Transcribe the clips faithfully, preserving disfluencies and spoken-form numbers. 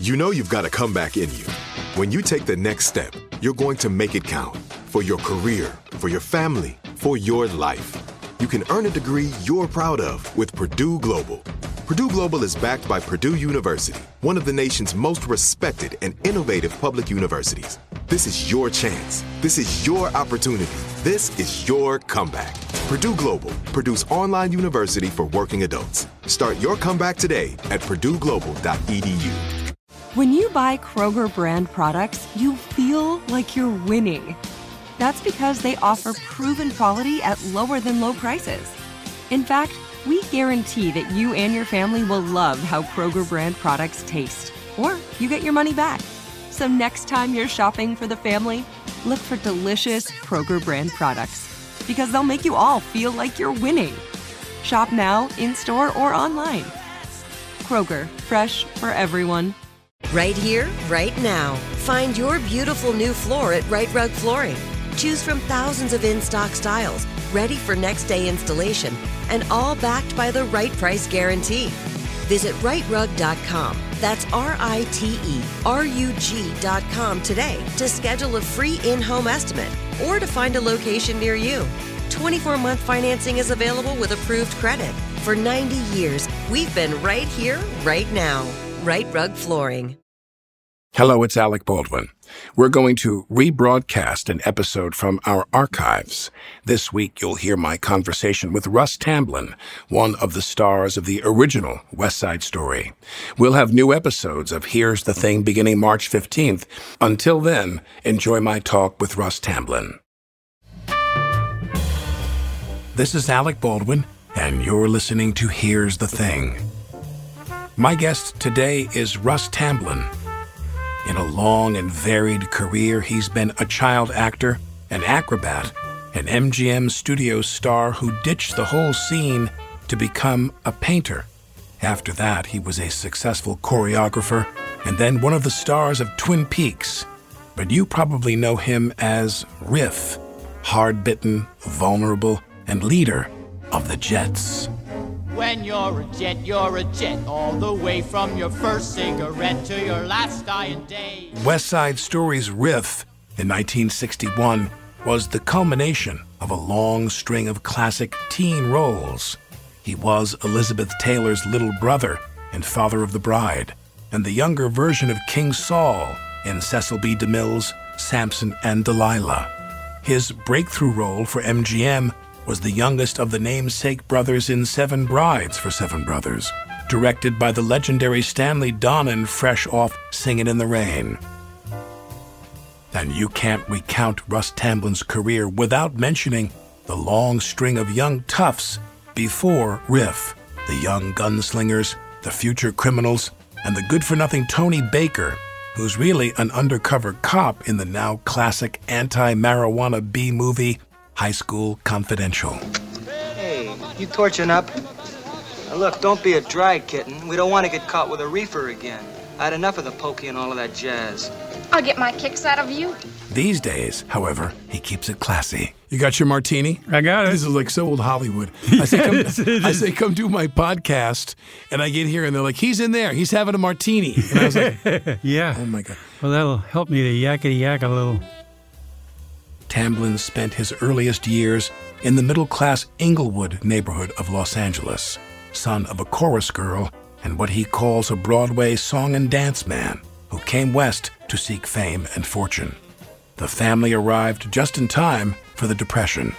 You know you've got a comeback in you. When you take the next step, you're going to make it count. For your career, for your family, for your life. You can earn a degree you're proud of with Purdue Global. Purdue Global is backed by Purdue University, one of the nation's most respected and innovative public universities. This is your chance. This is your opportunity. This is your comeback. Purdue Global, Purdue's online university for working adults. Start your comeback today at purdue global dot e d u. When you buy Kroger brand products, you feel like you're winning. That's because they offer proven quality at lower than low prices. In fact, we guarantee that you and your family will love how Kroger brand products taste, or you get your money back. So next time you're shopping for the family, look for delicious Kroger brand products, because they'll make you all feel like you're winning. Shop now, in-store, or online. Kroger, fresh for everyone. Right here, right now. Find your beautiful new floor at Right Rug Flooring. Choose from thousands of in-stock styles, ready for next day installation, and all backed by the right price guarantee. Visit right rug dot com. That's R I T E R U G dot com today to schedule a free in-home estimate or to find a location near you. twenty-four month financing is available with approved credit. For ninety years, we've been right here, right now. Right Rug Flooring. Hello, it's Alec Baldwin. We're going to rebroadcast an episode from our archives. This week, you'll hear my conversation with Russ Tamblyn, one of the stars of the original West Side Story. We'll have new episodes of Here's the Thing beginning March fifteenth. Until then, enjoy my talk with Russ Tamblyn. This is Alec Baldwin, and you're listening to Here's the Thing. My guest today is Russ Tamblyn. In a long and varied career, he's been a child actor, an acrobat, an M G M Studios star who ditched the whole scene to become a painter. After that, he was a successful choreographer and then one of the stars of Twin Peaks. But you probably know him as Riff, hard-bitten, vulnerable, and leader of the Jets. When you're a jet, you're a jet, all the way from your first cigarette to your last dying day. West Side Story's Riff in nineteen sixty-one was the culmination of a long string of classic teen roles. He was Elizabeth Taylor's little brother in Father of the Bride, and the younger version of King Saul in Cecil B. DeMille's Samson and Delilah. His breakthrough role for M G M was the youngest of the namesake brothers in Seven Brides for Seven Brothers, directed by the legendary Stanley Donen, fresh off Singin' in the Rain. And you can't recount Russ Tamblyn's career without mentioning the long string of young toughs before Riff, the young gunslingers, the future criminals, and the good-for-nothing Tony Baker, who's really an undercover cop in the now classic anti-marijuana B-movie High School Confidential. Hey, you torching up? Now look, don't be a dry kitten. We don't want to get caught with a reefer again. I had enough of the pokey and all of that jazz. I'll get my kicks out of you. These days, however, he keeps it classy. You got your martini? I got it. This is like so old Hollywood. I say, come, I say, come do my podcast, and I get here, and they're like, he's in there. He's having a martini. And I was like, yeah. Oh, my God. Well, that'll help me to yakety-yak a little. Tamblyn spent his earliest years in the middle-class Inglewood neighborhood of Los Angeles, son of a chorus girl and what he calls a Broadway song and dance man who came west to seek fame and fortune. The family arrived just in time for the Depression.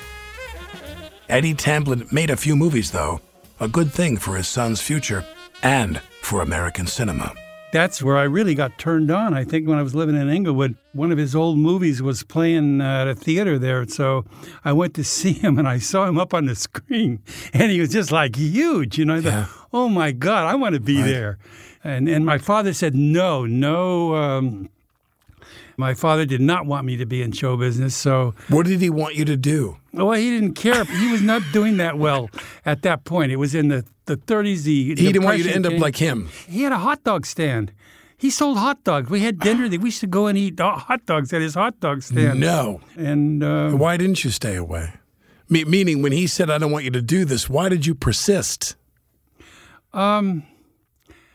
Eddie Tamblyn made a few movies, though, a good thing for his son's future and for American cinema. That's where I really got turned on. I think when I was living in Inglewood, one of his old movies was playing uh, at a theater there. So I went to see him, and I saw him up on the screen, and he was just like huge. You know, I yeah. thought, oh, my God, I want to be right there. And and my father said, no, no. Um, my father did not want me to be in show business. So what did he want you to do? Well, he didn't care. He was not doing that well at that point. It was in the, the thirties. The he didn't want you to end came. up like him. He had a hot dog stand. He sold hot dogs. We had dinner. We used to go and eat hot dogs at his hot dog stand. No. And uh, why didn't you stay away? Me- meaning, when he said, I don't want you to do this, why did you persist? Um,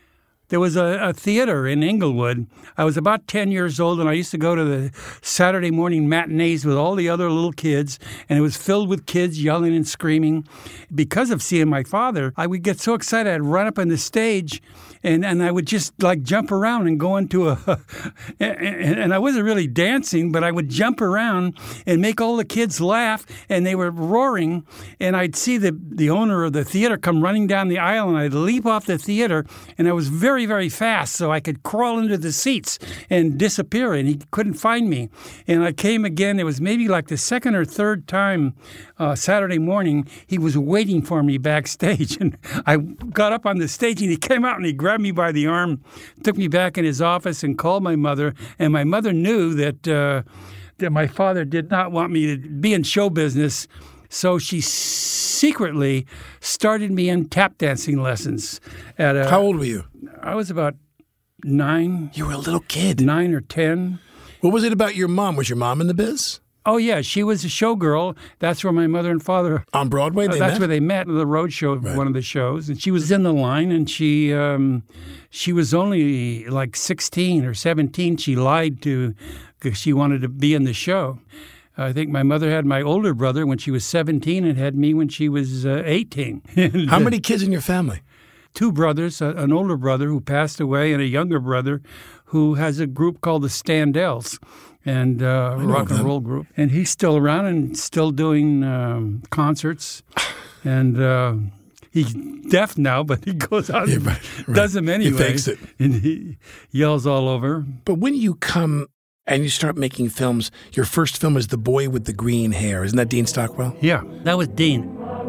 There was a, a theater in Inglewood. I was about ten years old, and I used to go to the Saturday morning matinees with all the other little kids, and it was filled with kids yelling and screaming. Because of seeing my father, I would get so excited, I'd run up on the stage, and, and I would just, like, jump around and go into a... and, and I wasn't really dancing, but I would jump around and make all the kids laugh, and they were roaring, and I'd see the, the owner of the theater come running down the aisle, and I'd leap off the theater, and I was very very, very fast, so I could crawl into the seats and disappear, and he couldn't find me. And I came again. It was maybe like the second or third time uh, Saturday morning. He was waiting for me backstage, and I got up on the stage, and he came out, and he grabbed me by the arm, took me back in his office, and called my mother. And my mother knew that uh, that my father did not want me to be in show business, so she secretly started me in tap dancing lessons. At a, How old were you? I was about nine. You were a little kid. Nine or ten. What was it about your mom? Was your mom in the biz? Oh, yeah. She was a showgirl. That's where my mother and father... On Broadway, they uh, That's met? where they met, the road show, Right. one of the shows. And she was in the line, and she um, she was only like sixteen or seventeen. She lied to... because she wanted to be in the show. I think my mother had my older brother when she was seventeen and had me when she was uh, eighteen. And, How many kids in your family? Two brothers, a, an older brother who passed away and a younger brother who has a group called the Standells, and uh, know rock of and them. roll group. And he's still around and still doing um, concerts. And uh, he's deaf now, but he goes out Yeah, and right, right. does them anyway. He fakes it. And he yells all over. But when you come and you start making films, your first film is The Boy with the Green Hair. Isn't that Dean Stockwell? Yeah, that was Dean.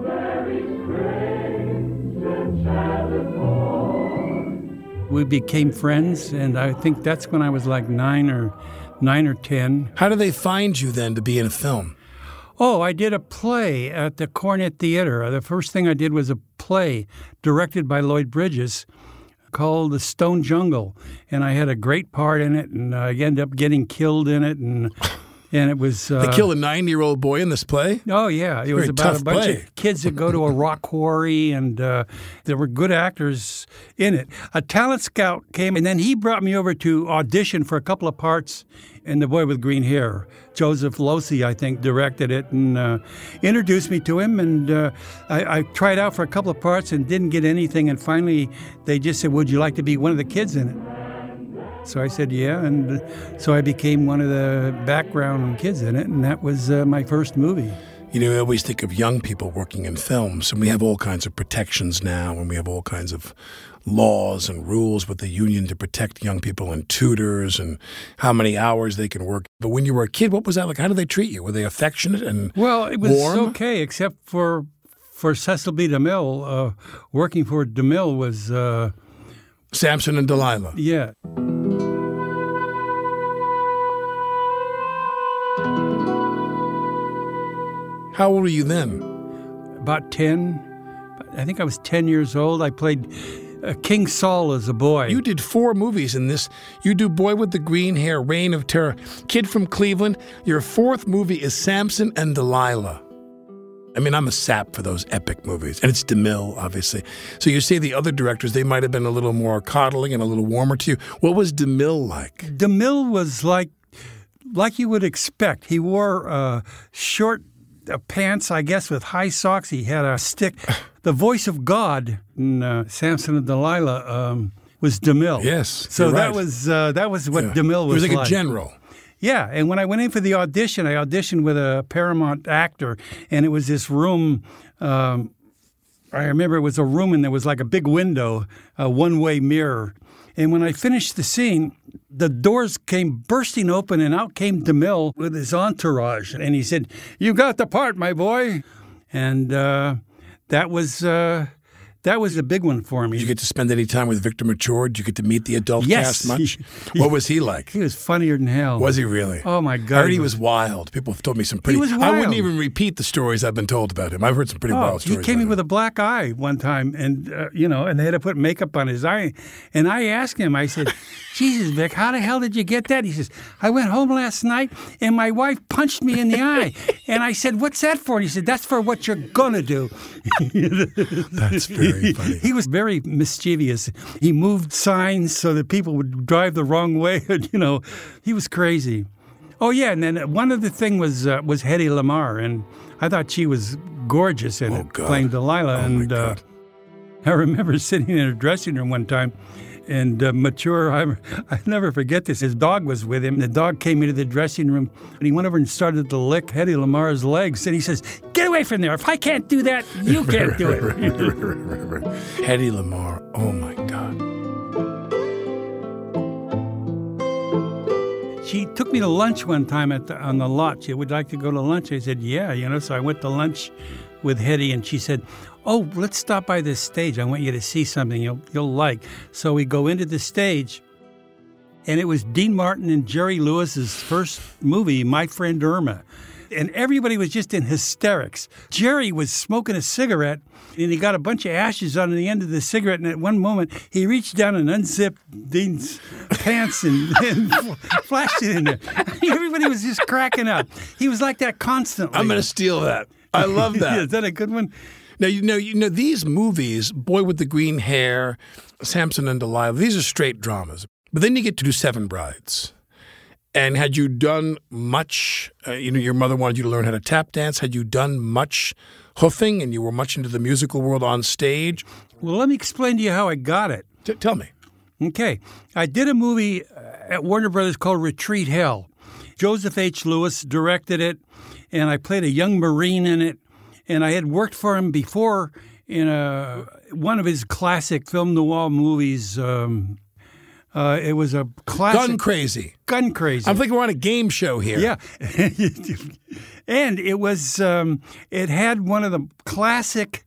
We became friends, and I think that's when I was like nine or nine or ten. How do they find you then to be in a film? Oh, I did a play at the Cornet Theater. The first thing I did was a play directed by Lloyd Bridges called The Stone Jungle, and I had a great part in it, and I ended up getting killed in it, and and it was... Uh, They kill a nine-year-old boy in this play? Oh, yeah. It was Very about tough a bunch play. of kids that go to a rock quarry, and uh, there were good actors in it. A talent scout came, and then he brought me over to audition for a couple of parts in The Boy with Green Hair. Joseph Losey, I think, directed it and uh, introduced me to him, and uh, I, I tried out for a couple of parts and didn't get anything, and finally they just said, would you like to be one of the kids in it? So I said, yeah, and so I became one of the background kids in it, and that was uh, my first movie. You know, we always think of young people working in films, and we have all kinds of protections now, and we have all kinds of laws and rules with the union to protect young people and tutors and how many hours they can work. But when you were a kid, what was that like? How did they treat you? Were they affectionate and Well, it was warm? okay, except for for Cecil B. DeMille. Uh, working for DeMille was, uh, Samson and Delilah. yeah. How old were you then? About ten. I think I was ten years old. I played uh, King Saul as a boy. You did four movies in this. You do Boy with the Green Hair, Reign of Terror, Kid from Cleveland. Your fourth movie is Samson and Delilah. I mean, I'm a sap for those epic movies. And it's DeMille, obviously. So you say the other directors, they might have been a little more coddling and a little warmer to you. What was DeMille like? DeMille was like, like you would expect. He wore uh, short uh, pants, I guess, with high socks. He had a stick. The voice of God in uh, Samson and Delilah um, was DeMille. Yes, So you're that right. was uh, that was what Yeah. DeMille was, He was like a general. Yeah, and when I went in for the audition, I auditioned with a Paramount actor, and it was this room. Um, I remember it was a room, and there was like a big window, a one-way mirror. And when I finished the scene, the doors came bursting open, and out came DeMille with his entourage. And he said, "You got the part, my boy." And uh, that was uh, that was a big one for me. Did you get to spend any time with Victor Mature? Did you get to meet the adult Yes. cast much? What was he like? He was funnier than hell. Was he really? Oh, my I God. heard he was wild. People have told me some pretty... He was I wild. wouldn't even repeat the stories I've been told about him. I've heard some pretty Oh, wild he stories came about in him. with a black eye one time, and uh, you know, and they had to put makeup on his eye. And I asked him, I said, Jesus, Vic, how the hell did you get that? He says, I went home last night and my wife punched me in the eye. And I said, what's that for? And he said, that's for what you're going to do. That's very funny. He was very mischievous. He moved signs so that people would drive the wrong way. You know, he was crazy. Oh, yeah, and then one other thing was uh, was Hedy Lamarr, and I thought she was gorgeous in Oh, it, God. playing Delilah. Oh, and my uh, God. I remember sitting in her dressing room one time, and uh, Mature, I, I never forget this, his dog was with him. The dog came into the dressing room, and he went over and started to lick Hedy Lamarr's legs, and he says, get away from there. If I can't do that, you can't do it. Hedy Lamarr, oh, my God. She took me to lunch one time at the, on the lot. She would like to go to lunch. I said, yeah, you know. So I went to lunch with Hedy, and she said, oh, let's stop by this stage. I want you to see something you'll, you'll like. So we go into the stage, and it was Dean Martin and Jerry Lewis's first movie, My Friend Irma. And everybody was just in hysterics. Jerry was smoking a cigarette, and he got a bunch of ashes on the end of the cigarette, and at one moment, he reached down and unzipped Dean's pants and, and flashed it in there. Everybody was just cracking up. He was like that constantly. I'm going to steal that. I love that. Is that a good one? Now, you know, you know, these movies, Boy with the Green Hair, Samson and Delilah, these are straight dramas. But then you get to do Seven Brides. And had you done much, uh, you know, your mother wanted you to learn how to tap dance. Had you done much hoofing and you were much into the musical world on stage? Well, let me explain to you how I got it. T- tell me. Okay. I did a movie at Warner Brothers called Retreat Hell. Joseph H. Lewis directed it, and I played a young Marine in it. And I had worked for him before in a, one of his classic film noir movies. Um, uh, it was a classic. Gun Crazy. Gun Crazy. I'm thinking we're on a game show here. Yeah. And it was, um, it had one of the classic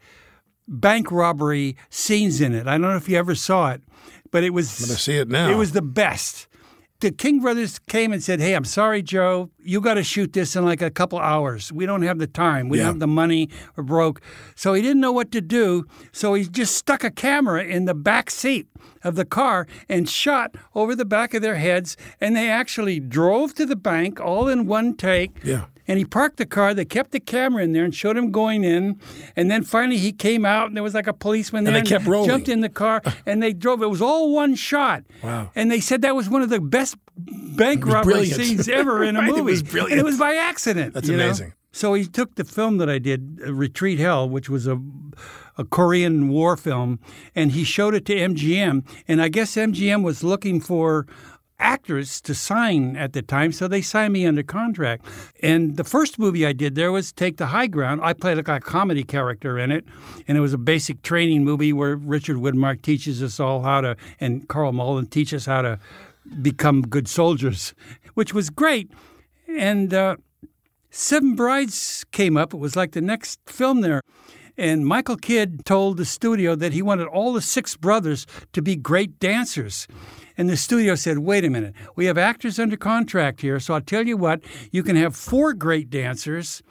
bank robbery scenes in it. I don't know if you ever saw it, but it was. I'm going to see it now. It was the best. The King brothers came and said, hey, I'm sorry, Joe. You got to shoot this in like a couple hours. We don't have the time. We Yeah. don't have the money. We're broke. So he didn't know what to do. So he just stuck a camera in the back seat of the car and shot over the back of their heads. And they actually drove to the bank all in one take. Yeah. And he parked the car. They kept the camera in there and showed him going in. And then finally he came out, and there was like a policeman there. And they kept rolling. Jumped in the car, and they drove. It was all one shot. Wow. And they said that was one of the best bank robbery brilliant. scenes ever in a Right, it movie. was brilliant. And it was by accident. That's you know? amazing. So he took the film that I did, uh, Retreat Hell, which was a, a Korean war film, and he showed it to M G M. And I guess M G M was looking for actors to sign at the time, so they signed me under contract. And the first movie I did there was Take the High Ground. I played like a comedy character in it, and it was a basic training movie where Richard Widmark teaches us all how to, and Carl Malden teach us how to become good soldiers, which was great. And uh, Seven Brides came up. It was like the next film there. And Michael Kidd told the studio that he wanted all the six brothers to be great dancers. And the studio said, wait a minute, we have actors under contract here, so I'll tell you what, you can have four great dancers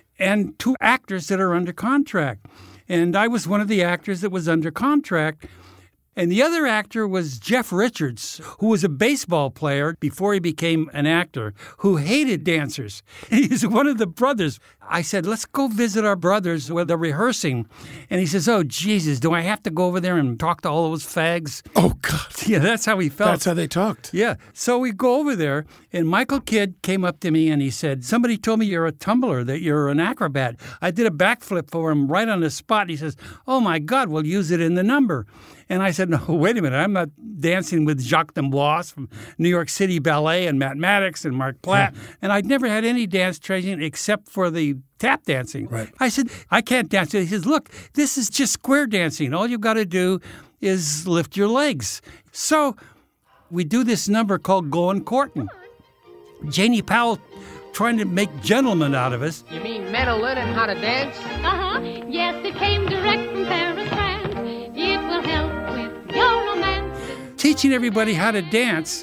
and two actors that are under contract. And I was one of the actors that was under contract. And the other actor was Jeff Richards, who was a baseball player before he became an actor, who hated dancers. He's one of the brothers. I said, let's go visit our brothers where they're rehearsing. And he says, oh, Jesus, do I have to go over there and talk to all those fags? Oh, God. Yeah, that's how he felt. That's how they talked. Yeah. So we go over there, and Michael Kidd came up to me and he said, somebody told me you're a tumbler, that you're an acrobat. I did a backflip for him right on the spot. He says, oh, my God, we'll use it in the number. And I said, no, wait a minute. I'm not dancing with Jacques D'Amboise from New York City Ballet and Matt Maddox and Mark Platt. Yeah. And I'd never had any dance training except for the tap dancing. Right. I said, I can't dance. He says, look, this is just square dancing. All you've got to do is lift your legs. So we do this number called Goin' Courtin'. Janie Powell trying to make gentlemen out of us. You mean men are learning how to dance? Uh-huh. Yes, it came direct from Paris, France. It will help with your romance. Teaching everybody how to dance.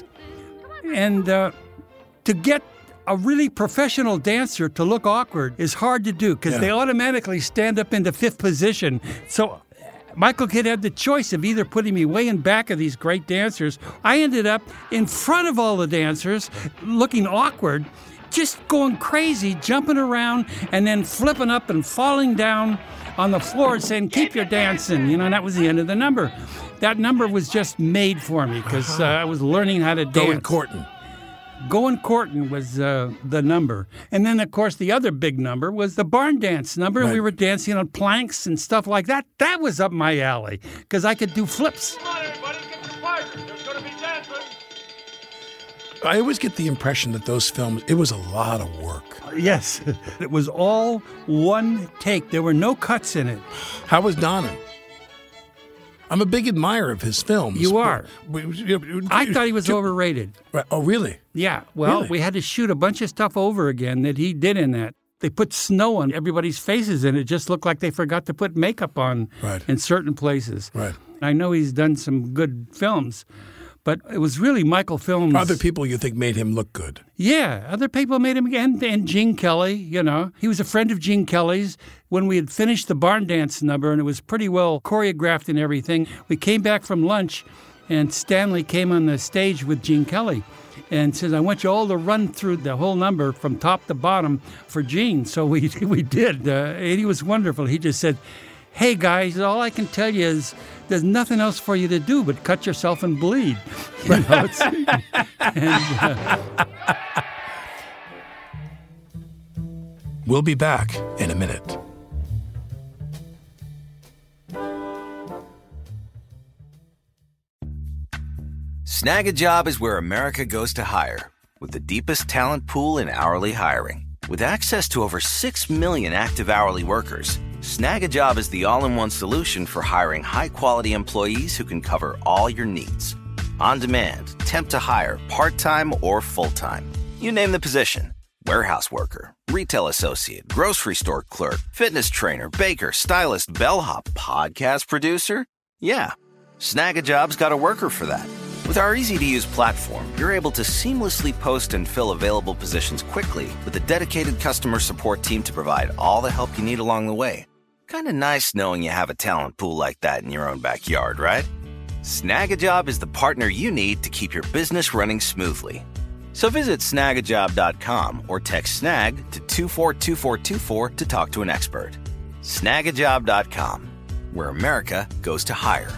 And uh, to get a really professional dancer to look awkward is hard to do because Yeah. they automatically stand up into fifth position. So Michael Kidd had the choice of either putting me way in back of these great dancers. I ended up in front of all the dancers, looking awkward, just going crazy, jumping around, and then flipping up and falling down on the floor saying, keep your dancing. You know, and that was the end of the number. That number was just made for me because uh, I was learning how to dance. Going courting. Going courting was uh, the number. And then, of course, the other big number was the barn dance number. Right. We were dancing on planks and stuff like that. That was up my alley because I could do flips. Come on, everybody, get your partners. There's going to be dancing. I always get the impression that those films, it was a lot of work. Yes. It was all one take. There were no cuts in it. How was Donnan? I'm a big admirer of his films. You are. But, I thought he was overrated. Oh, really? Yeah. Well, Really? we had to shoot a bunch of stuff over again that he did in that. They put snow on everybody's faces, and it just looked like they forgot to put makeup on Right. in certain places. Right. I know he's done some good films, but it was really Michael Films. Other people you think made him look good. Yeah, other people made him, and, and Gene Kelly, you know. He was a friend of Gene Kelly's. When we had finished the barn dance number, and it was pretty well choreographed and everything, we came back from lunch, and Stanley came on the stage with Gene Kelly and says, I want you all to run through the whole number from top to bottom for Gene. So we, we did, uh, and he was wonderful. He just said, hey, guys, all I can tell you is there's nothing else for you to do but cut yourself and bleed. You know, it's, and, uh, We'll be back in a minute. Snag a Job is where America goes to hire, with the deepest talent pool in hourly hiring. With access to over six million active hourly workers, Snag a Job is the all-in-one solution for hiring high-quality employees who can cover all your needs. On demand, temp to hire, part-time or full-time. You name the position. Warehouse worker, retail associate, grocery store clerk, fitness trainer, baker, stylist, bellhop, podcast producer. Yeah, Snag a Job's got a worker for that. With our easy-to-use platform, you're able to seamlessly post and fill available positions quickly with a dedicated customer support team to provide all the help you need along the way. Kind of nice knowing you have a talent pool like that in your own backyard, right? Snag a Job is the partner you need to keep your business running smoothly. So visit snag a job dot com or text SNAG to two four two four two four to talk to an expert. snag a job dot com, where America goes to hire.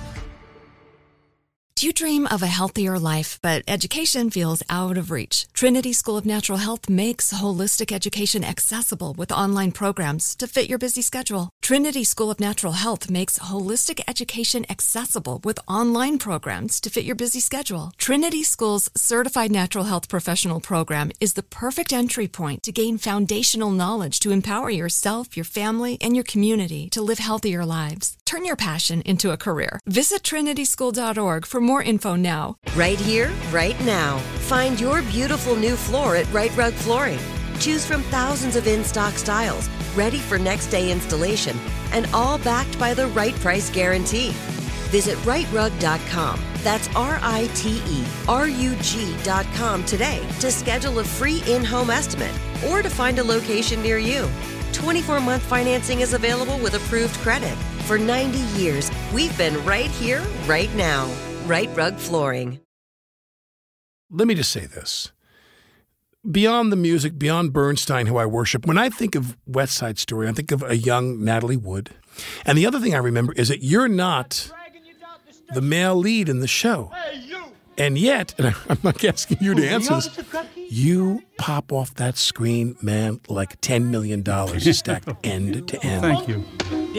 Do you dream of a healthier life, but education feels out of reach? Trinity School of Natural Health makes holistic education accessible with online programs to fit your busy schedule. Trinity School of Natural Health makes holistic education accessible with online programs to fit your busy schedule. Trinity School's Certified Natural Health Professional Program is the perfect entry point to gain foundational knowledge to empower yourself, your family, and your community to live healthier lives. Turn your passion into a career. Visit trinity school dot org for more info now. Right here, right now. Find your beautiful new floor at Right Rug Flooring. Choose from thousands of in-stock styles, ready for next day installation, and all backed by the right price guarantee. Visit right rug dot com. That's R I T E R U G dot com today to schedule a free in-home estimate or to find a location near you. twenty-four month financing is available with approved credit. For ninety years, we've been right here, right now. Right Rug Flooring. Let me just say this. Beyond the music, beyond Bernstein, who I worship, when I think of West Side Story, I think of a young Natalie Wood. And the other thing I remember is that you're not the male lead in the show. And yet, and I'm not asking you to answer this, you pop off that screen, man, like ten million dollars stacked end to end. Thank you.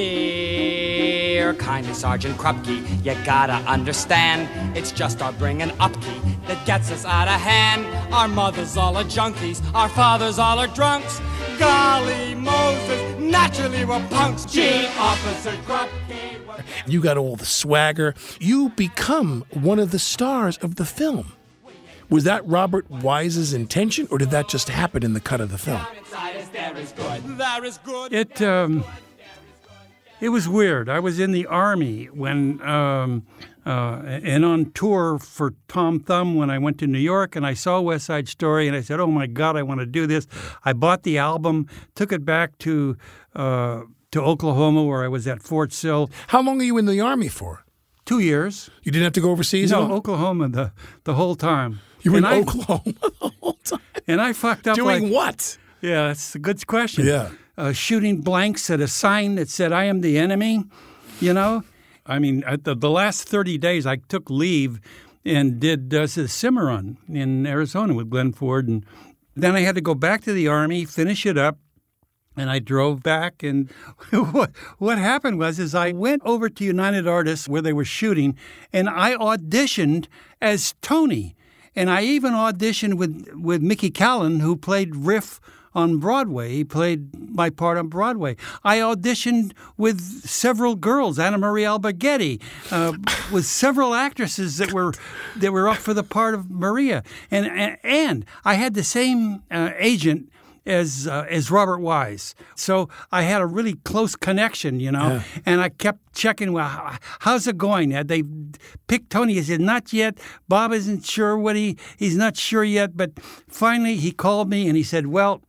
Dear kindly Sergeant Krupke, you gotta understand, it's just our bringing up key that gets us out of hand. Our mothers all are junkies, our fathers all are drunks. Golly Moses, naturally we're punks. Gee, Officer Krupke. You got all the swagger. You become one of the stars of the film. Was that Robert Wise's intention, or did that just happen in the cut of the film? It um, it was weird. I was in the Army when um, uh, and on tour for Tom Thumb when I went to New York, and I saw West Side Story, and I said, "Oh my God, I want to do this." I bought the album, took it back to uh, to Oklahoma, where I was at Fort Sill. How long are you in the Army for? Two years. You didn't have to go overseas? No, at all? Oklahoma the the whole time. You were and in I, Oklahoma the whole time? And I fucked up. Doing like, what? Yeah, that's a good question. Yeah. Uh, shooting blanks at a sign that said, I am the enemy, you know? I mean, at the, the last thirty days, I took leave and did uh, the Cimarron in Arizona with Glenn Ford. And then I had to go back to the Army, finish it up. And I drove back, and what what happened was is I went over to United Artists where they were shooting, and I auditioned as Tony. And I even auditioned with, with Mickey Callan, who played Riff on Broadway. He played my part on Broadway. I auditioned with several girls, Anna Marie Alberghetti, uh, with several actresses that were that were up for the part of Maria. And and, and I had the same uh, agent as uh, as Robert Wise. So I had a really close connection, you know, yeah. And I kept checking, well, how's it going? Had they picked Tony? He said, not yet. Bob isn't sure what he, he's not sure yet. But finally he called me and he said, well,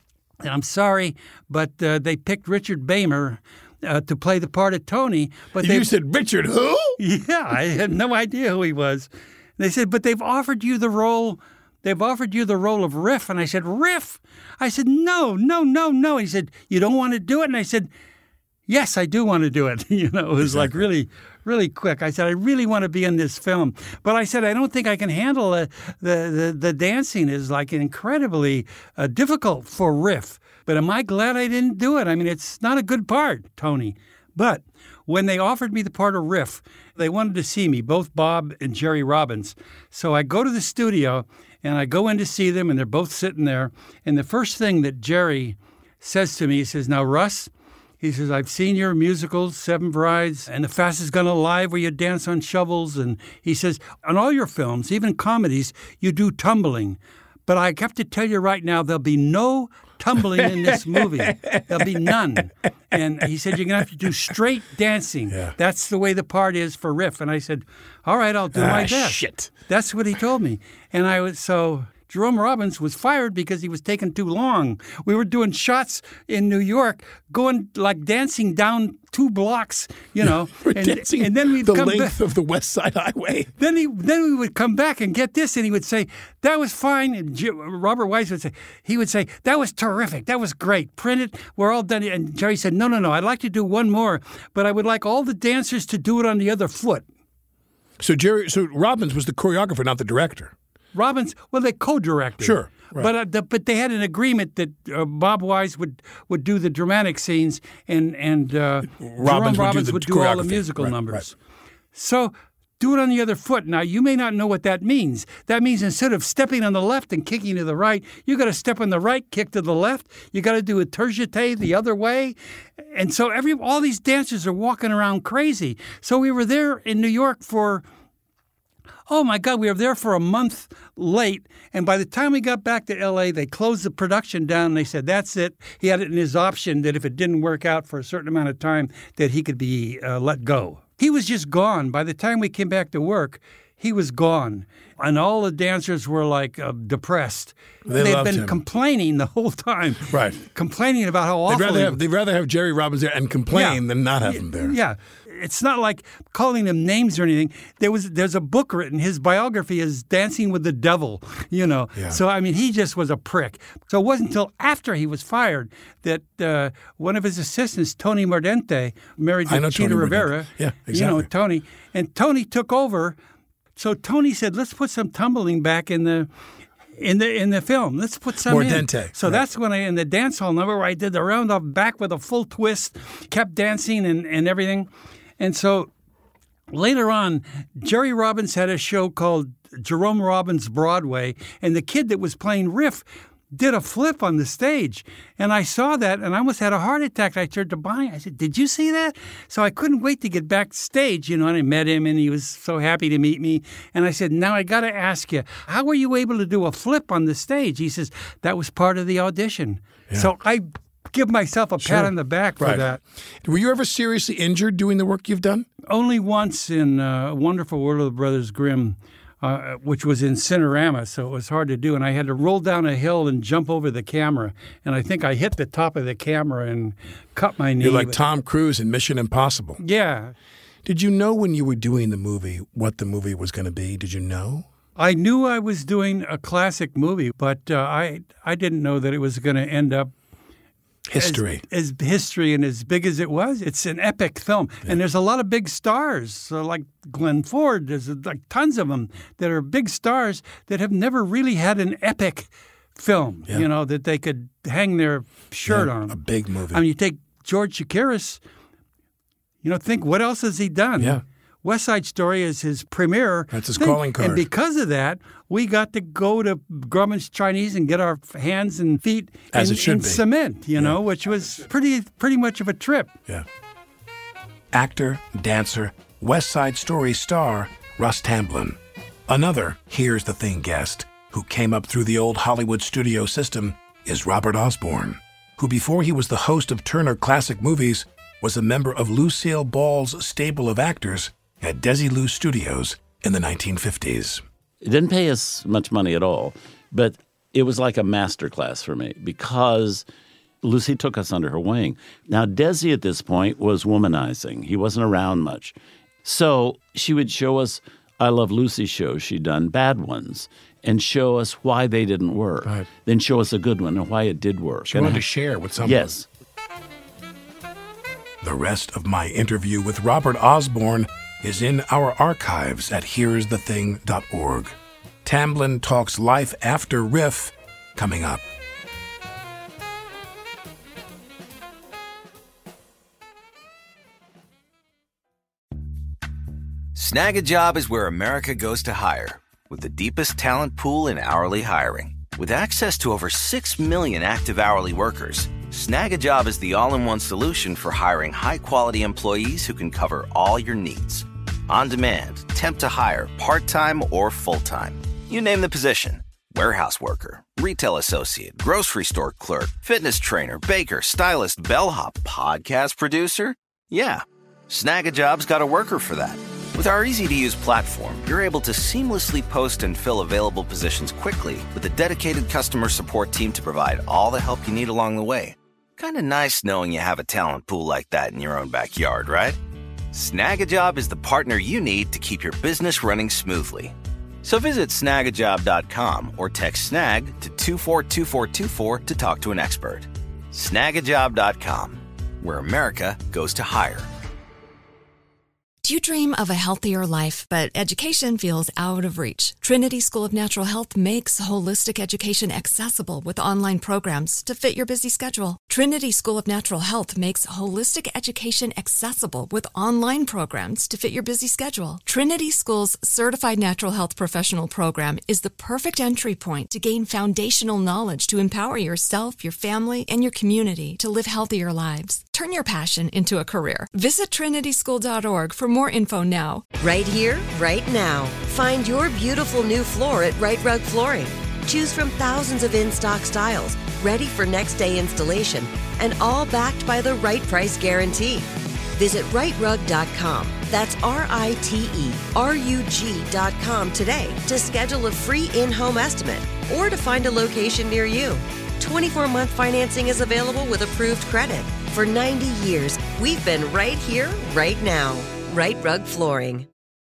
I'm sorry, but uh, they picked Richard Bamer uh, to play the part of Tony. But You said, Richard who? Yeah, I had no idea who he was. And they said, but they've offered you the role They've offered you the role of Riff. And I said, Riff? I said, no, no, no, no. He said, you don't want to do it? And I said, yes, I do want to do it. You know, it was exactly. like really, really quick. I said, I really want to be in this film. But I said, I don't think I can handle it. The, the, the dancing is like incredibly uh, difficult for Riff. But am I glad I didn't do it? I mean, it's not a good part, Tony. But when they offered me the part of Riff, they wanted to see me, both Bob and Jerry Robbins. So I go to the studio, and I go in to see them, and they're both sitting there. And the first thing that Jerry says to me, he says, now, Russ, he says, I've seen your musicals, Seven Brides, and The Fastest Gun Alive, where you dance on shovels. And he says, on all your films, even comedies, you do tumbling. But I have to tell you right now, there'll be no tumbling in this movie. There'll be none. And he said, you're going to have to do straight dancing. Yeah. That's the way the part is for Riff. And I said, all right, I'll do ah, my best. Shit. That's what he told me. And I was so Jerome Robbins was fired because he was taking too long. We were doing shots in New York, going like dancing down two blocks, you know. We're and, dancing and then we'd the come length back. of the West Side Highway. Then he, then we would come back and get this, and he would say, that was fine. And J- Robert Wise would say, he would say, that was terrific. That was great. Print it. We're all done. And Jerry said, no, no, no. I'd like to do one more, but I would like all the dancers to do it on the other foot. So Jerry, so Robbins was the choreographer, not the director. Robbins, well, they co-directed. Sure. Right. But uh, the, but they had an agreement that uh, Bob Wise would, would do the dramatic scenes and and uh, Robbins Jerome Robbins would do, would do all the musical right, numbers. Right. So do it on the other foot. Now, you may not know what that means. That means instead of stepping on the left and kicking to the right, you got to step on the right, kick to the left. You got to do a tergite the other way. And so every all these dancers are walking around crazy. So we were there in New York for... Oh, my God, we were there for a month late, and by the time we got back to L A, they closed the production down, and they said, that's it. He had it in his option that if it didn't work out for a certain amount of time, that he could be uh, let go. He was just gone. By the time we came back to work, he was gone, and all the dancers were, like, uh, depressed. They They'd loved been him. complaining the whole time. Right. Complaining about how awful They'd rather, he have, they'd rather have Jerry Robbins there and complain Yeah. than not have him there. Yeah. It's not like calling them names or anything. There was there's a book written. His biography is Dancing with the Devil, you know. Yeah. So, I mean, he just was a prick. So it wasn't until after he was fired that uh, one of his assistants, Tony Mordente, married I know to Chita Tony Rivera. Mordente. Yeah, exactly. You know, Tony. And Tony took over. So Tony said, let's put some tumbling back in the... In the in the film, let's put some Mordente. in. So right. that's when I, in the dance hall number where I did the round off back with a full twist, kept dancing and, and everything. And so later on, Jerry Robbins had a show called Jerome Robbins Broadway, and the kid that was playing Riff did a flip on the stage. And I saw that, and I almost had a heart attack. I turned to Bonnie. I said, did you see that? So I couldn't wait to get backstage, you know, and I met him, and he was so happy to meet me. And I said, now I got to ask you, how were you able to do a flip on the stage? He says, that was part of the audition. Yeah. So I give myself a Sure. pat on the back for Right. that. Were you ever seriously injured doing the work you've done? Only once in uh, Wonderful World of the Brothers Grimm. uh, which was in Cinerama, so it was hard to do. And I had to roll down a hill and jump over the camera. And I think I hit the top of the camera and cut my knee. You're like Tom Cruise in Mission Impossible. Yeah. Did you know when you were doing the movie what the movie was going to be? Did you know? I knew I was doing a classic movie, but uh, I I didn't know that it was going to end up history. As, as history and as big as it was. It's an epic film. Yeah. And there's a lot of big stars, so like Glenn Ford. There's like tons of them that are big stars that have never really had an epic film, yeah. you know, that they could hang their shirt yeah, on. A big movie. I mean, you take George Chakiris, you know, think what else has he done? Yeah. West Side Story is his premiere. That's his thing. calling card. And because of that, we got to go to Grumman's Chinese and get our hands and feet As in, it should in be. cement, you yeah. know, which was pretty pretty much of a trip. Yeah. Actor, dancer, West Side Story star Russ Tamblyn. Another Here's the Thing guest who came up through the old Hollywood studio system is Robert Osborne, who before he was the host of Turner Classic Movies was a member of Lucille Ball's stable of actors at Desilu Studios in the nineteen fifties. It didn't pay us much money at all, but it was like a master class for me because Lucy took us under her wing. Now, Desi at this point was womanizing. He wasn't around much. So she would show us I Love Lucy shows she'd done, bad ones, and show us why they didn't work. Right. Then show us a good one and why it did work. She and wanted I, to share with someone. Yes. The rest of my interview with Robert Osborne is in our archives at here's the thing dot org. Tamblyn talks life after Riff coming up. Snag a Job is where America goes to hire, with the deepest talent pool in hourly hiring. With access to over six million active hourly workers, Snag a Job is the all-in-one solution for hiring high-quality employees who can cover all your needs. On demand, temp to hire, part-time or full-time. You name the position. Warehouse worker, retail associate, grocery store clerk, fitness trainer, baker, stylist, bellhop, podcast producer. Yeah, Snag a Job's got a worker for that. With our easy-to-use platform, you're able to seamlessly post and fill available positions quickly with a dedicated customer support team to provide all the help you need along the way. Kind of nice knowing you have a talent pool like that in your own backyard, right? Snag a Job is the partner you need to keep your business running smoothly. So visit snag a job dot com or text SNAG to two four two four two four to talk to an expert. snag a job dot com, where America goes to hire. Do you dream of a healthier life, but education feels out of reach? Trinity School of Natural Health makes holistic education accessible with online programs to fit your busy schedule. Trinity School of Natural Health makes holistic education accessible with online programs to fit your busy schedule. Trinity School's Certified Natural Health Professional Program is the perfect entry point to gain foundational knowledge to empower yourself, your family, and your community to live healthier lives. Turn your passion into a career. Visit trinity school dot org for more info now. Right here, right now. Find your beautiful new floor at Right Rug Flooring. Choose from thousands of in-stock styles, ready for next day installation, and all backed by the right price guarantee. Visit right rug dot com. That's R I T E R U G dot com today to schedule a free in-home estimate or to find a location near you. twenty-four month financing is available with approved credit. For ninety years, we've been right here, right now. Right Rug Flooring.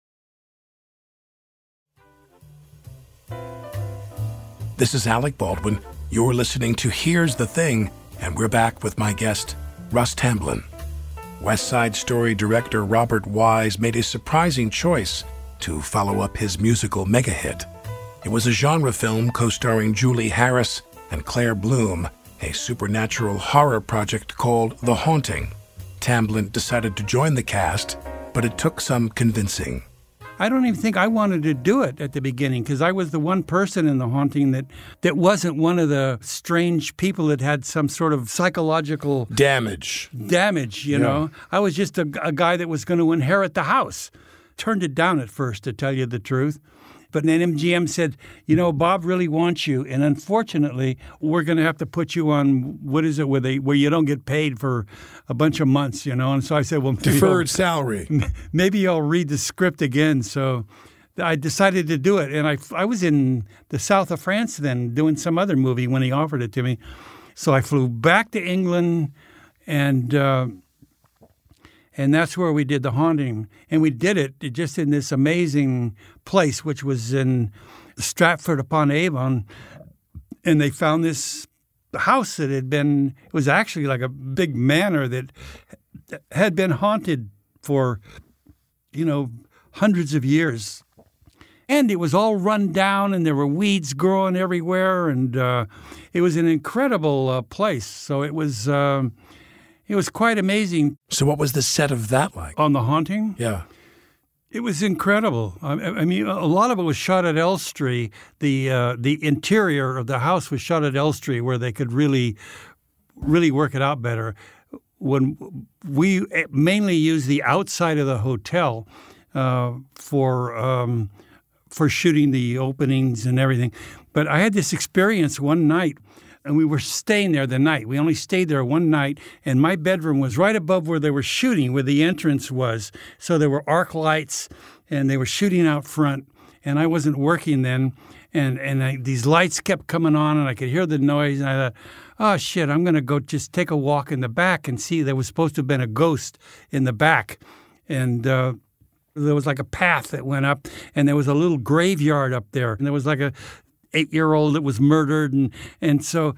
This is Alec Baldwin. You're listening to Here's the Thing, and we're back with my guest, Russ Tamblyn. West Side Story director Robert Wise made a surprising choice to follow up his musical mega hit. It was a genre film co-starring Julie Harris and Claire Bloom, a supernatural horror project called The Haunting. Tamblyn decided to join the cast, but it took some convincing. I don't even think I wanted to do it at the beginning because I was the one person in The Haunting that, that wasn't one of the strange people that had some sort of psychological damage. Damage, you yeah. know. I was just a, a guy that was going to inherit the house. Turned it down at first, to tell you the truth. But then M G M said, you know, Bob really wants you, and unfortunately, we're going to have to put you on, what is it, where they where you don't get paid for a bunch of months, you know? And so I said, well, deferred salary. Maybe I'll read the script again. So I decided to do it. And I, I was in the south of France then doing some other movie when he offered it to me. So I flew back to England, and uh, and that's where we did The Haunting. And we did it just in this amazing place, which was in Stratford-upon-Avon. And they found this house that had been, it was actually like a big manor that had been haunted for, you know, hundreds of years. And it was all run down, and there were weeds growing everywhere, and uh, it was an incredible uh, place. So it was um, it was quite amazing. So what was the set of that like? On The Haunting? Yeah. It was incredible. I, I mean, a lot of it was shot at Elstree. The uh, the interior of the house was shot at Elstree, where they could really, really work it out better. When we mainly used the outside of the hotel uh, for um, for shooting the openings and everything. But I had this experience one night, and we were staying there the night. We only stayed there one night, and my bedroom was right above where they were shooting, where the entrance was. So there were arc lights, and they were shooting out front, and I wasn't working then. And and I, these lights kept coming on, and I could hear the noise, and I thought, oh, shit, I'm going to go just take a walk in the back and see. There was supposed to have been a ghost in the back. And uh, there was like a path that went up, and there was a little graveyard up there, and there was like a eight-year-old that was murdered, and and so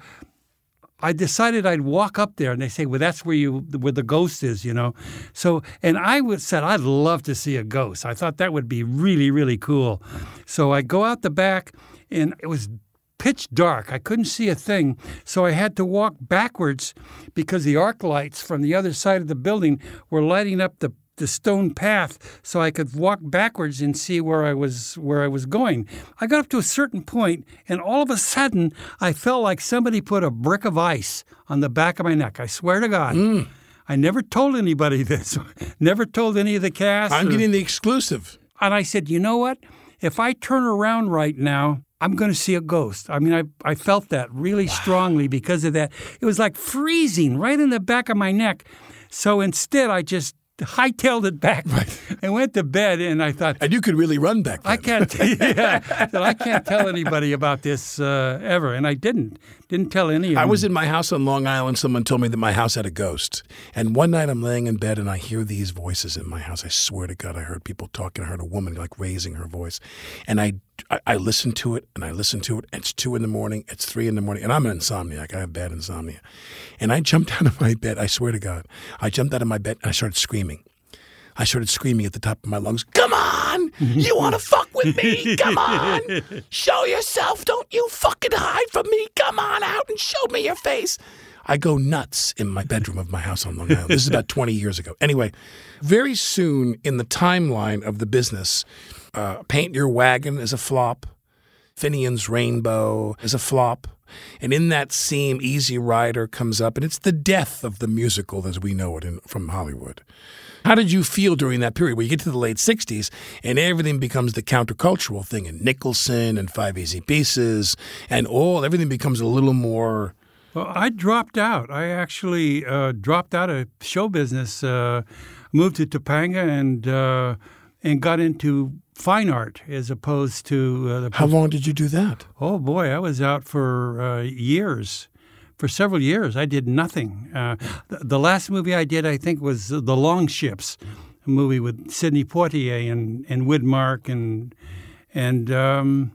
I decided I'd walk up there, and they say, well, that's where you where the ghost is, you know. So, and I would, said, I'd love to see a ghost. I thought that would be really, really cool. So I go out the back, and it was pitch dark. I couldn't see a thing, so I had to walk backwards because the arc lights from the other side of the building were lighting up the the stone path, so I could walk backwards and see where I was where I was going. I got up to a certain point, and all of a sudden, I felt like somebody put a brick of ice on the back of my neck. I swear to God. Mm. I never told anybody this. Never told any of the cast. I'm or, getting the exclusive. And I said, you know what? If I turn around right now, I'm going to see a ghost. I mean, I, I felt that really wow. strongly because of that. It was like freezing right in the back of my neck. So instead, I just hightailed it back right. and went to bed, and I thought... And you could really run back then. I can't, yeah, that I can't tell anybody about this uh, ever, and I didn't. Didn't tell any of them. I was in my house on Long Island. Someone told me that my house had a ghost. And one night I'm laying in bed, and I hear these voices in my house. I swear to God, I heard people talking. I heard a woman like raising her voice. And I, I, I listened to it, and I listened to it. It's two in the morning. It's three in the morning. And I'm an insomniac. I have bad insomnia. And I jumped out of my bed. I swear to God. I jumped out of my bed, and I started screaming. I started screaming at the top of my lungs, come on! You want to fuck with me? Come on! Show yourself! Don't you fucking hide from me! Come on out and show me your face! I go nuts in my bedroom of my house on Long Island. This is about twenty years ago. Anyway, very soon in the timeline of the business, uh, Paint Your Wagon is a flop. Finian's Rainbow is a flop. And in that scene, Easy Rider comes up, and it's the death of the musical as we know it in, from Hollywood. How did you feel during that period where you get to the late sixties and everything becomes the countercultural thing, and Nicholson and Five Easy Pieces and all, everything becomes a little more... Well, I dropped out. I actually uh, dropped out of show business, uh, moved to Topanga, and uh, and got into fine art as opposed to... Uh, the How long did you do that? Oh, boy, I was out for uh, years. For several years, I did nothing. Uh, the, the last movie I did, I think, was The Long Ships, a movie with Sidney Poitier and, and Widmark, and and um,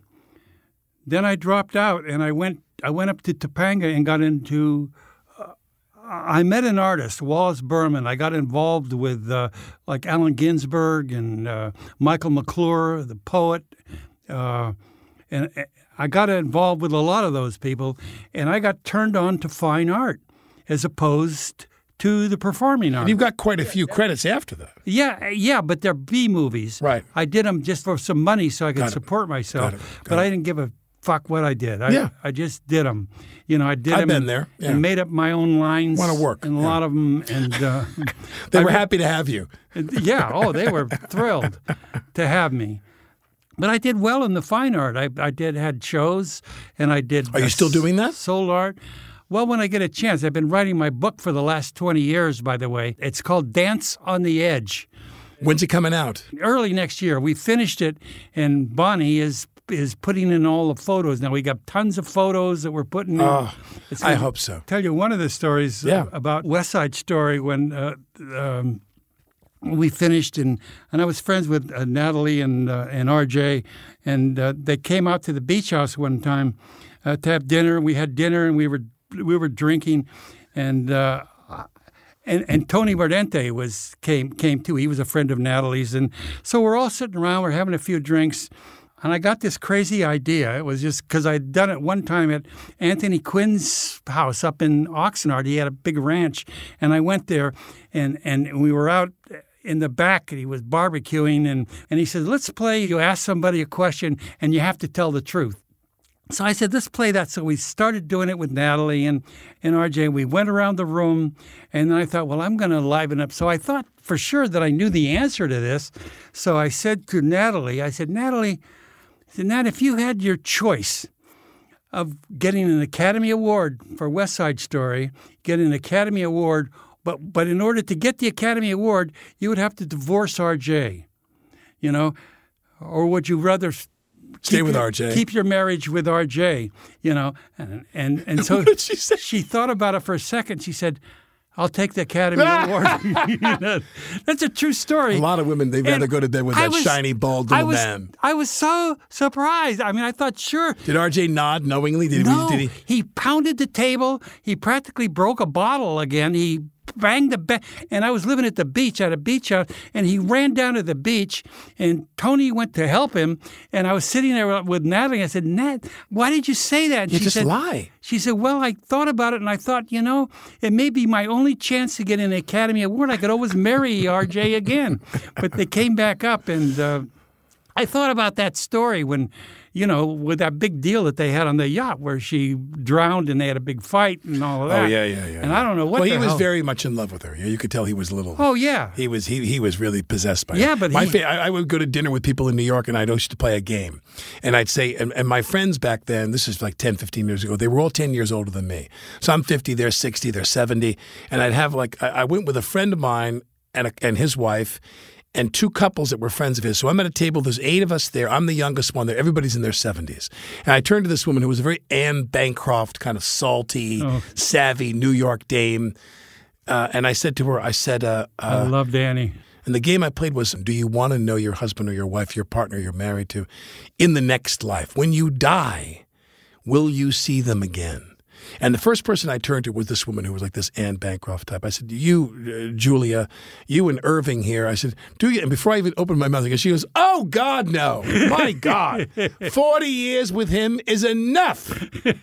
then I dropped out, and I went I went up to Topanga and got into. Uh, I met an artist, Wallace Berman. I got involved with uh, like Allen Ginsberg and uh, Michael McClure, the poet, uh, and. I got involved with a lot of those people, and I got turned on to fine art as opposed to the performing art. And you've got quite a few credits after that. Yeah, yeah, but they're B movies. Right. I did them just for some money so I could got support it. myself. Got it. Got but it. I didn't give a fuck what I did. I, yeah. I just did them. You know, I did I've them been and, there. Yeah. and made up my own lines. Want to work. And a yeah. lot of them. And uh, they were I, happy to have you. Yeah. Oh, they were thrilled to have me. But I did well in the fine art. I, I did had shows, and I did. Are you still doing that? Soul art. Well, when I get a chance. I've been writing my book for the last twenty years, by the way. It's called Dance on the Edge. When's it coming out? Early next year. We finished it, and Bonnie is is putting in all the photos. Now, we got tons of photos that we're putting in. Oh, It's I gonna hope so. Tell you one of the stories Yeah. uh, about West Side Story when uh, um, we finished, and, and I was friends with uh, Natalie and uh, and R J, and uh, they came out to the beach house one time uh, to have dinner. We had dinner, and we were we were drinking, and uh, and and Tony Mordente was came came too. He was a friend of Natalie's, and so we're all sitting around. We're having a few drinks. And I got this crazy idea. It was just because I'd done it one time at Anthony Quinn's house up in Oxnard. He had a big ranch. And I went there, and, and we were out in the back, and he was barbecuing. And, and he said, let's play. You ask somebody a question, and you have to tell the truth. So I said, let's play that. So we started doing it with Natalie and, and R J. We went around the room, and then I thought, well, I'm going to liven up. So I thought for sure that I knew the answer to this. So I said to Natalie, I said, Natalie, I said, Nat, if you had your choice of getting an Academy Award for West Side Story, get an Academy Award, but but in order to get the Academy Award, you would have to divorce R J, you know, or would you rather Stay with your, R J. Keep your marriage with R J, you know? And and, and so what did she say? She thought about it for a second. She said, I'll take the Academy Award. You know, that's a true story. A lot of women, they'd rather And go to bed with I that was- shiny, bald I little was, man. I was so surprised. I mean, I thought, sure. Did R J nod knowingly? Did, No, he, did he? he pounded the table. He practically broke a bottle again. He banged the bed. And I was living at the beach, at a beach house, and he ran down to the beach, and Tony went to help him. And I was sitting there with Natalie. I said, Nat, why did you say that? And You she just said, lie. She said, well, I thought about it, and I thought, you know, it may be my only chance to get an Academy Award. I could always marry R J again. But they came back up, and uh, I thought about that story when, you know, with that big deal that they had on the yacht where she drowned and they had a big fight and all of that. Oh, yeah, yeah, yeah. And I don't know what Well, the he was hell- very much in love with her. Yeah, you could tell he was a little. Oh, yeah. He was he he was really possessed by Yeah, her. but my he- fa- I, I would go to dinner with people in New York, and I'd used to play a game, and I'd say, and, and my friends back then, this is like ten, fifteen years ago, they were all ten years older than me. So I'm fifty, they're sixty, they're seventy, and I'd have like I, I went with a friend of mine and a, and his wife. And two couples that were friends of his. So I'm at a table. There's eight of us there. I'm the youngest one there. Everybody's in their seventies. And I turned to this woman who was a very Anne Bancroft, kind of salty, Oh. savvy New York dame. Uh, and I said to her, I said, uh, I uh, love Danny. and the game I played was, do you want to know your husband or your wife, your partner you're married to, in the next life? When you die, will you see them again? And the first person I turned to was this woman who was like this Anne Bancroft type. I said, you, uh, Julia, you and Irving here. I said, do you? And before I even opened my mouth, she goes, oh, God, no. My God. forty years with him is enough.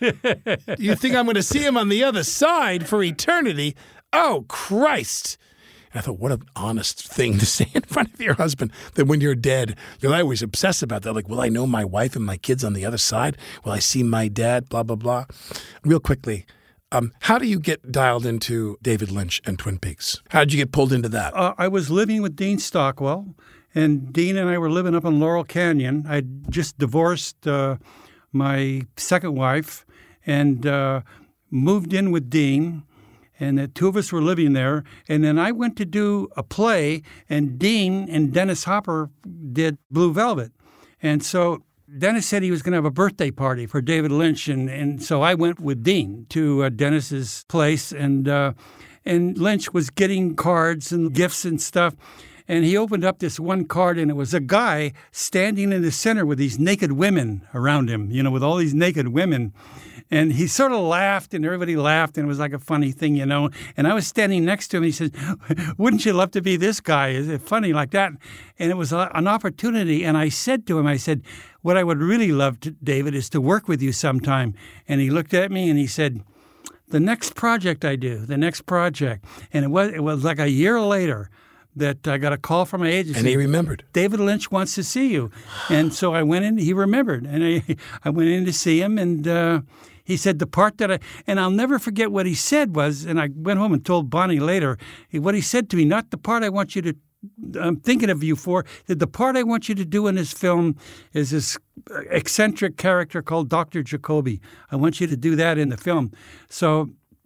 You think I'm going to see him on the other side for eternity? Oh, Christ. And I thought, what an honest thing to say in front of your husband, that when you're dead, because I always obsess about that. Like, will I know my wife and my kids on the other side? Will I see my dad? Blah, blah, blah. Real quickly, um, how do you get dialed into David Lynch and Twin Peaks? How did you get pulled into that? Uh, I was living with Dean Stockwell, and Dean and I were living up in Laurel Canyon. I'd just divorced uh, my second wife and uh, moved in with Dean. And the two of us were living there. And then I went to do a play, and Dean and Dennis Hopper did Blue Velvet. And so Dennis said he was going to have a birthday party for David Lynch. And, and so I went with Dean to uh, Dennis's place. And, uh, and Lynch was getting cards and gifts and stuff. And he opened up this one card, and it was a guy standing in the center with these naked women around him, you know, with all these naked women. And he sort of laughed, and everybody laughed, and it was like a funny thing, you know. And I was standing next to him, and he said, wouldn't you love to be this guy? Is it funny like that? And it was a, an opportunity. And I said to him, I said, what I would really love, to, David, is to work with you sometime. And he looked at me, and he said, the next project I do, the next project. And it was it was like a year later that I got a call from my agency. And he remembered. David Lynch wants to see you. And so I went in, he remembered. And I, I went in to see him, and uh, he said the part that I, and I'll never forget what he said was, and I went home and told Bonnie later, what he said to me, not the part I want you to, I'm thinking of you for, that the part I want you to do in this film is this eccentric character called Doctor Jacoby. I want you to do that in the film. So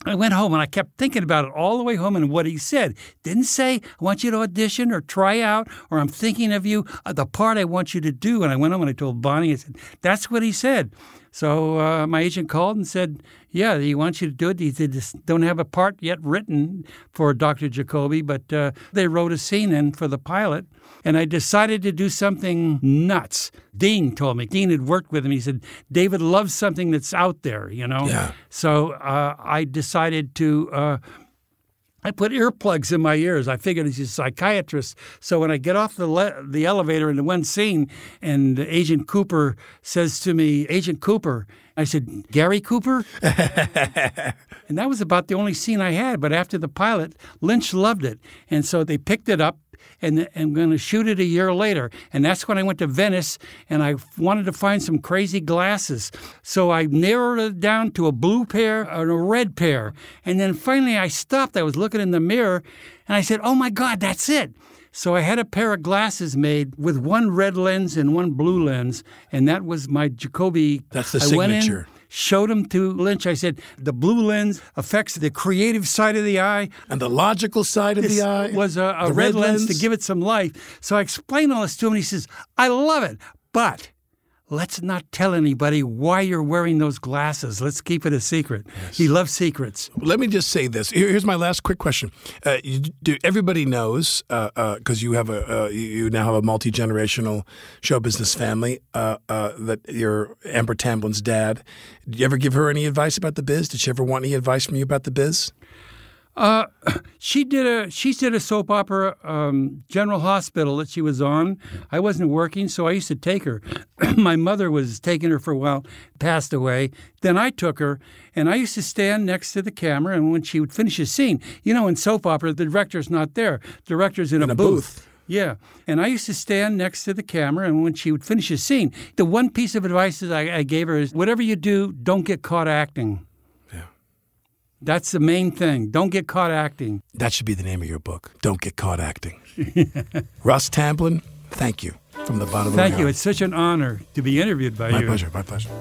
I went home and I kept thinking about it all the way home and what he said. Didn't say, I want you to audition or try out, or I'm thinking of you, uh, the part I want you to do. And I went home and I told Bonnie, I said, that's what he said. So uh, my agent called and said, yeah, he wants you to do it. He said, just don't have a part yet written for Doctor Jacoby, but uh, they wrote a scene in for the pilot. And I decided to do something nuts. Dean told me. Dean had worked with him. He said, David loves something that's out there, you know. Yeah. So uh, I decided to... Uh, I put earplugs in my ears. I figured he's a psychiatrist. So when I get off the le- the elevator in the one scene and Agent Cooper says to me, Agent Cooper, I said, Gary Cooper? And that was about the only scene I had. But after the pilot, Lynch loved it. And so they picked it up. And I'm going to shoot it a year later. And that's when I went to Venice, and I wanted to find some crazy glasses. So I narrowed it down to a blue pair and a red pair. And then finally I stopped. I was looking in the mirror, and I said, oh, my God, that's it. So I had a pair of glasses made with one red lens and one blue lens, and that was my Jacoby. That's the I went signature. In, showed him to Lynch. I said, the blue lens affects the creative side of the eye. And the logical side of this the eye. was a, a the red, red lens, lens to give it some life. So I explained all this to him, and he says, I love it, but let's not tell anybody why you're wearing those glasses. Let's keep it a secret. Yes. He loves secrets. Let me just say this. Here, here's my last quick question. Uh, you, do, everybody knows, because uh, uh, you have a uh, you now have a multi-generational show business family, uh, uh, that you're Amber Tamblin's dad. Did you ever give her any advice about the biz? Did she ever want any advice from you about the biz? Uh, she did a she did a soap opera, um, General Hospital, that she was on. I wasn't working, so I used to take her. My mother was taking her for a while, passed away. Then I took her, and I used to stand next to the camera. And when she would finish a scene, you know, in soap opera, the director's not there. The director's in, in a, a booth. booth. Yeah, and I used to stand next to the camera, and when she would finish a scene, the one piece of advice that I, I gave her is, whatever you do, don't get caught acting. That's the main thing. Don't get caught acting. That should be the name of your book. Don't get caught acting. Russ Tamblyn, thank you from the bottom of my heart. Thank you. It's such an honor to be interviewed by my you. My pleasure. My pleasure.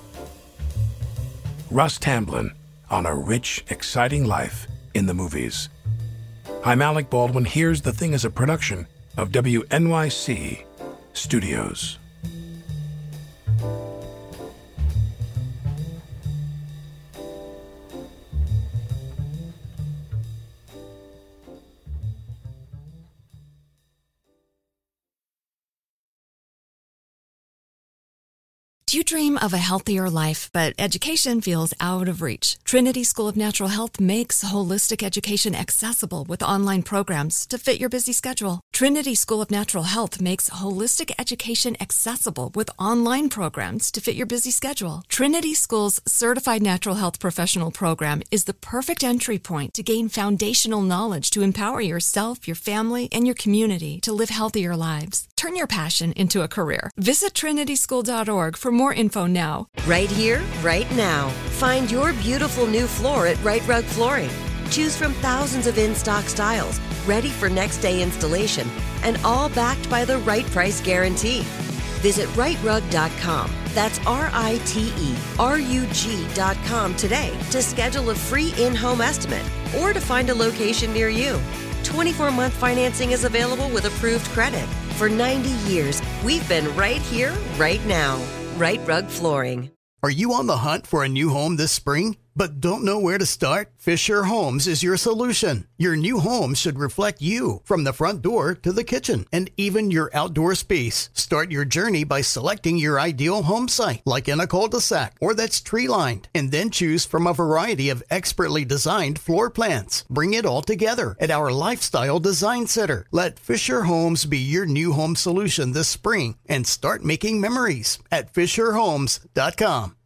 Russ Tamblyn on a rich, exciting life in the movies. I'm Alec Baldwin. Here's The Thing is a production of W N Y C Studios. Do you dream of a healthier life, but education feels out of reach? Trinity School of Natural Health makes holistic education accessible with online programs to fit your busy schedule. Trinity School of Natural Health makes holistic education accessible with online programs to fit your busy schedule. Trinity School's Certified Natural Health Professional Program is the perfect entry point to gain foundational knowledge to empower yourself, your family, and your community to live healthier lives. Turn your passion into a career. Visit trinity school dot org for more info now. Right here, right now. Find your beautiful new floor at Right Rug Flooring. Choose from thousands of in-stock styles, ready for next day installation, and all backed by the right price guarantee. Visit right rug dot com. That's R I T E R U G dot com today to schedule a free in-home estimate or to find a location near you. twenty-four month financing is available with approved credit. For ninety years, we've been right here, right now. Right Rug Flooring. Are you on the hunt for a new home this spring, but don't know where to start? Fisher Homes is your solution. Your new home should reflect you, from the front door to the kitchen, and even your outdoor space. Start your journey by selecting your ideal home site, like in a cul-de-sac or that's tree-lined, and then choose from a variety of expertly designed floor plans. Bring it all together at our Lifestyle Design Center. Let Fisher Homes be your new home solution this spring and start making memories at fisher homes dot com.